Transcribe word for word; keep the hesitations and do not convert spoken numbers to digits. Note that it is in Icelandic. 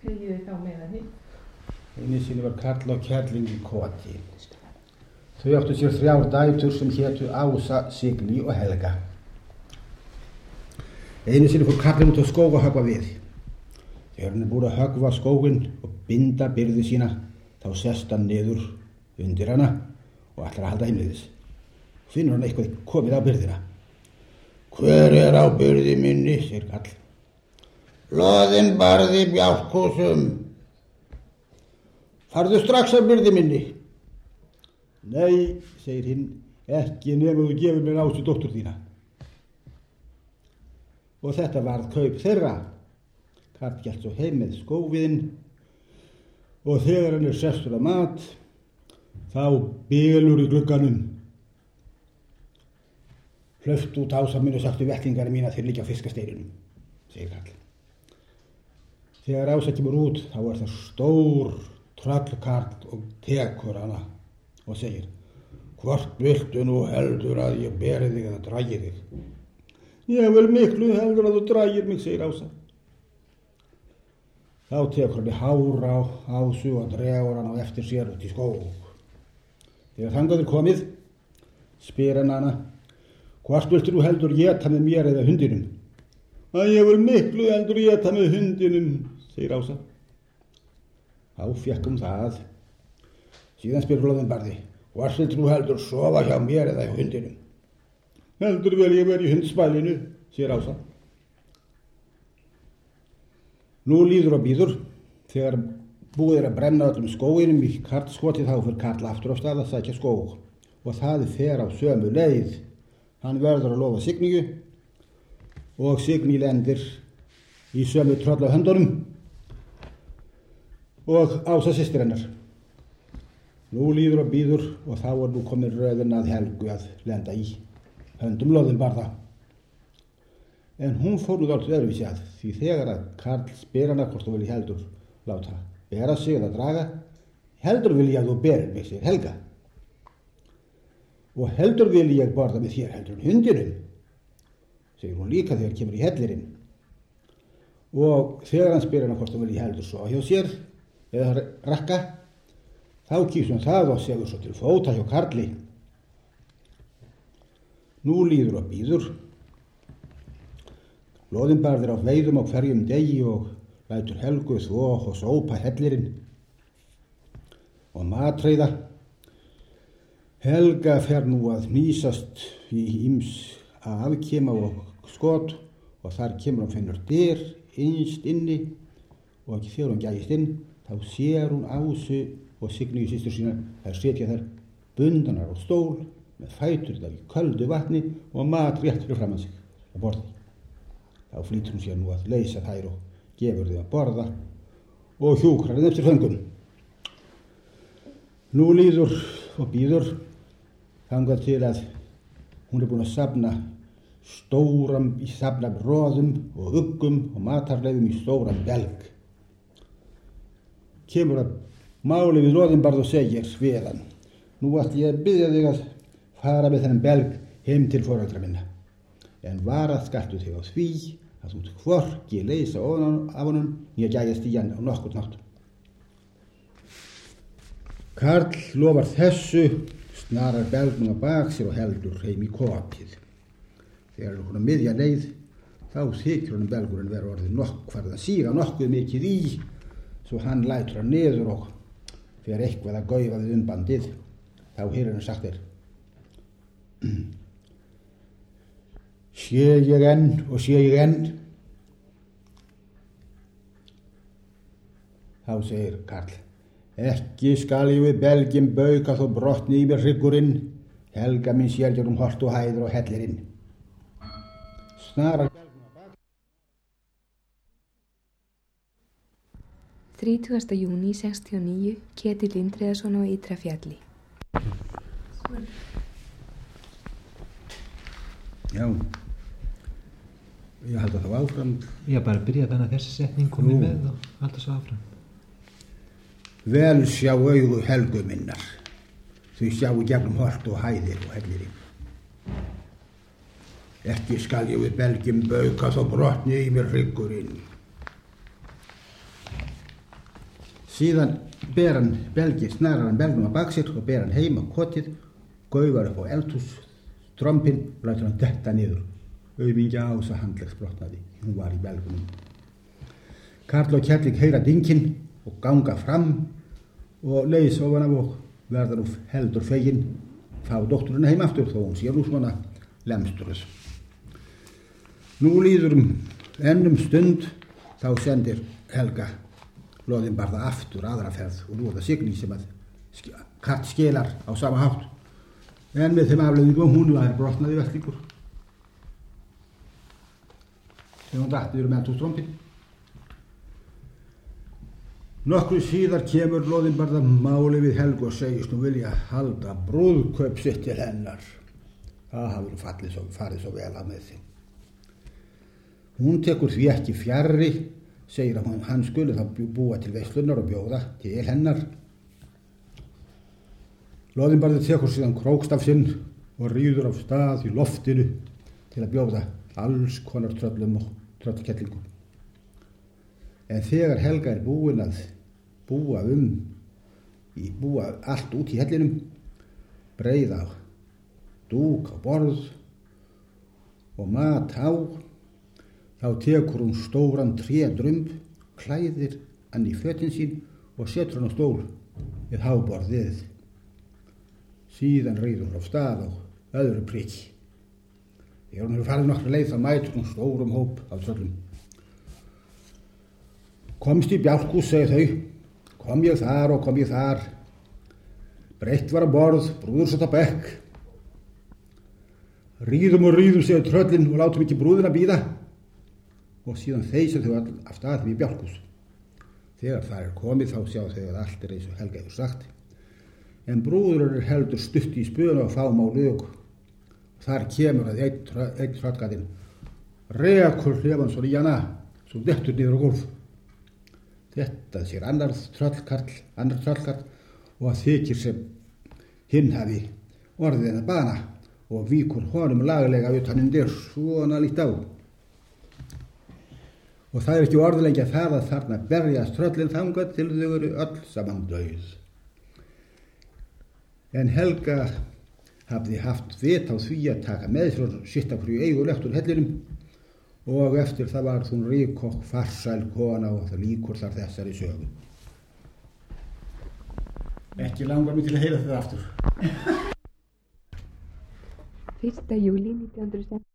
Þegiði þá meðan hinn. Einu sinni var karl og kerling í koti. Þau áttu sér þrjár dætur sem hétu Ása, Signý og Helga. Einu sinni fór karlinn út á skóg að höggva við. Þegar hann er búin að höggva skóginn og binda byrði sína, þá sest hann niður undir hana og ætlar að halda heimleiðis. Finnur hann eitthvað komið á byrðina. Hver er á byrði minni, segir karl. Loðinn barði bjálkúsum. Farðu strax af byrði minni. Nei, segir hinn, ekki nema þú gefur mér Ásu dóttur þína. Og þetta varð kaup þeirra. Karl gælt svo heim með skóviðinn og þegar hann er sestur að mat, þá bylur í glugganum. Hlöft út Ása mín og sagtu vettlingarnir mín að þeir liggja á fiskasteininum, segir Karl. Þegar Ása kemur út, þá er það stór tröllkarl og tekur hana og segir, hvort viltu nú heldur að ég beri þig eða dragi þig? Ég vil miklu heldur að þú dragir mig, segir Ása. Þá tekur hann í hár á Ásu og dregur hann á eftir sér út í skóg. Þegar þangað er komið, spyr hann hana, hvort viltu nú heldur éta með mér eða hundinum? Að ég vil miklu heldur éta með hundinum, segir Ása. Þá fékk hún það. Síðan spyr loðinn barði, hvort viltu nú heldur sofa hjá mér eða hjá hundinum? Heldur vel ég verið í hundspælinu, segir Ása. Nú líður og býður, þegar búið er að brenna öllum skóginum í karlskotið, þá fyrir Karl aftur á stað að sækja skóg og það fer á sömu leið. Hann verður að lofa Signíu og Signý lendir í sömu tröll á höndunum og Ása systir hennar. Nú líður og býður og þá er nú komin röðin að Helgu að lenda í höndum loðinn barða. En hún fór nú dálítið öðruvísi að, því þegar að Karl spyr hana hvort þú vilji heldur láta bera sig eða draga, heldur vil ég að þú berir mig, segir Helga. Og heldur vil ég borða með þér heldur en hundinum, segir hún líka þegar kemur í hellirinn. Og þegar hann spyr hana hvort þú vilji heldur svo hjá sér eða rakka, þá kýs hún það og segur svo til fóta hjá Karli. Nú líður og býður. Loðinbarð er á veiðum á hverjum degi og lætur Helgu þvo og sópa hellirinn og matreiða. Helga fer nú að hnýsast í ýms afkima og skot og þar kemur hún finnur dyr innst inni og ekki þegar hún gægist inn, þá sér hún Ásu og Signíu systur sína þær setja þær bundanar á stól með fætur þar í köldu vatni og mat rétt fyrir framan sig á borði. Þá flýtur hún sér nú að leysa þær og gefur þau að borða og hjúkrar þeim eftir föngum. Nú líður og býður þangað til að hún er búin að safna stóram, í safna roðum og uggum og matarleifum í stóran belg. Kemur að máli við Loðinbarð og segir við hann, nú ætla ég að biðja þig að fara með þennan belg heim til foreldra minna, en varað skartu þig á því að þú hvorki leysa ofan af honum né gæjast í hann á nokkurn hátt. Karl lofar þessu, snarar belgnum á bak sér og heldur heim í kotið. Þegar hún er miðja leið, þá þykir honum belgurinn vera orðið nokk farið að síga nokkuð mikið í, svo hann lætur hann niður og þegar eitthvað að gaufa við umbandið, þá heyrir hann sagt þér, sé ég enn og sé ég enn. Þá segir Karl, ekki skal ég við belgin bauka þó brotni í mér hryggurinn, Helga minn sér gegnum holt og hæður og hellirinn. Snarar belgum á bak. þrítugasta júní sextíu og níu, Ketill Indriðason á Ytra-Fjalli. Já, ég halda þá áfram. Ég bara byrja þannig að þessi setning komið með og halda svo áfram. Vel sjá augu Helgu minnar, þau sjáu gegnum holt og hæðir og hellirinn. Ekki skal ég við belgjum bauka þó brotni í mér hryggurinn. Síðan ber hann belgi, snarar hann belgnum á bak sér og ber hann heim á kotið, gaugar upp á eldhús, trompinn og lætur hann detta niður. Aumingja Ása handleggsbrotnaði, hún var í belgunum. Karl og Kjelling heyra dynkinn og ganga fram og leiðs ofan af og verða nú heldur fegin, fá dótturinn heim aftur þó hún sé nú svona lemstruð. Nú líður um ennum stund, þá sendir Helga Loðinbarða aftur aðra ferð og nú er það Signý sem að Karl skilar á sama hátt. En með þeim afleiðingum hún var brotnaði vettlingur sem hún datt yfir um eldhústrompinn. Nokkru síðar kemur Loðinbarða máli við Helgu og segist nú vilja halda brúðkaup sitt til hennar. Það hafði nú fallið svo, farið svo vel að með þeim. Hún tekur því ekki fjarri, segir að hann skuli þá búa til veislunar og bjóða til hennar. Loðinbarði tekur síðan krókstaf sinn og ríður af stað í loftinu til að bjóða alls konar tröllum og tröllkellingum. En þegar Helga er búin að búa um, í, búa allt út í hellinum, breiða dúk á borð og mat á, þá tekur hún stóran trédrumb, klæðir hann í fötin sín og setur hann á stól við háborðið. Síðan ríður hún á stað á öðru priki. Þegar hún hefur farið nokkra leið þá mætur hún stórum hóp af tröllum. Komst í Bjálkhús, segir þau, kom ég þar og kom ég þar. Breitt var á borð, brúður satt á bekk. Ríðum og ríðum, segir tröllin og látum ekki brúðina bíða. Og síðan þeysir þau all af stað við Bjálkhús. Þegar það er komið þá sjá þau að allt er eins og Helga hefur sagt. En brúður er heldur stutt í spöðuna og fámáli og þar kemur að einn, einn tröllkarlinn rekur hlefansson í hana svo dettur niður á gólf. Þetta sér annar tröllkarl, annar tröllkarl og að þykir sem hinn hafi orðið hennar bana og víkur honum laglega utan undir svona líkt á. Og það er ekki orðlengja það að þarna berjast tröllin þangað til þau eru öll saman dauð. En Helga hafði haft vit á því að taka með sér sitt af hverju eigulegt úr hellinum og eftir það var hún rík og farsæl kona og það líkur þar þessari sögu. Ekki langar mig til að heyra þetta aftur. fyrsta júlí nítján hundruð